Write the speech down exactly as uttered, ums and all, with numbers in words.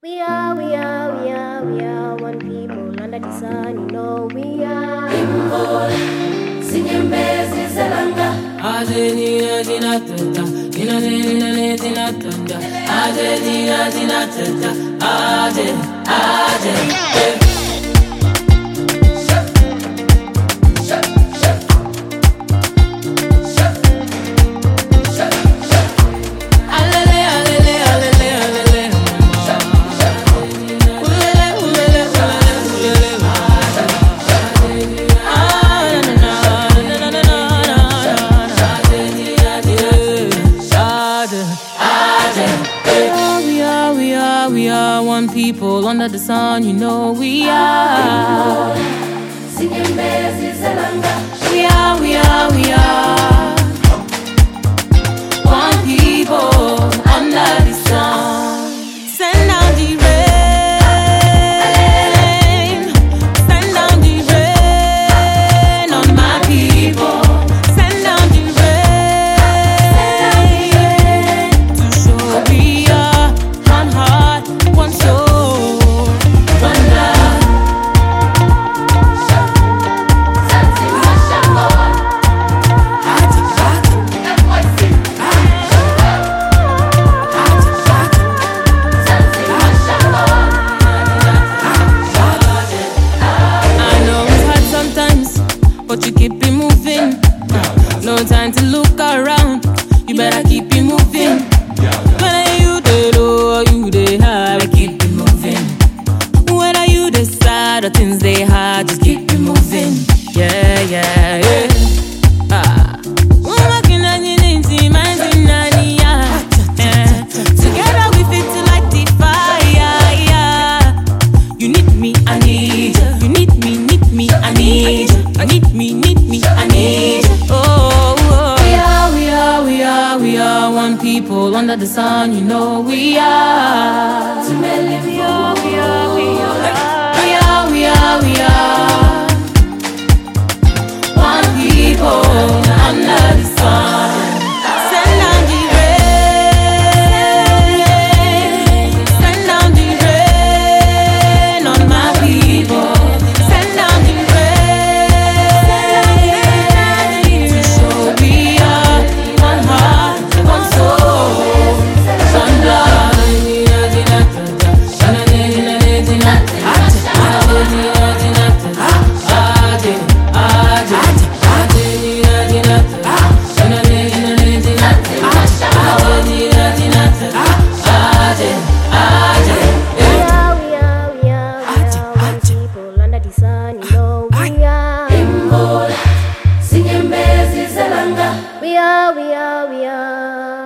We are, we are, we are, we are one people under the sun, you know we are. Imbola, sinyembezi zelanga. Aje dina dina tata, dina dina dina tata. Aje dina dina tata, aje, aje. eh. We are one people under the sun, you know we are. Sinyembezi zelanga. We are, we are, we are one people under the sun. Send down the rain, send down the rain on my people. Send down the rain to show we are one heart, one soul, one love. But you keep it moving. No time to look around. You better keep it moving. When are you the low or you the high? Keep it moving. When are you the side or things they hard? Just keep it moving. Yeah, yeah, yeah. Ah. Together we fit to light the fire. You need me, I need you. You need me, need me, I need you. You need me, need me, I need you. Oh, oh. We are, we are, we are, we are one people under the sun, you know we are. To me, we are, we are, we are. We are, we are, we are one people under the sun. Send down the rain, send down the rain on my people. Send down the rain to show we are one heart, one soul, one love. Imbola, sinyembezi zelanga. We are, we are, we are.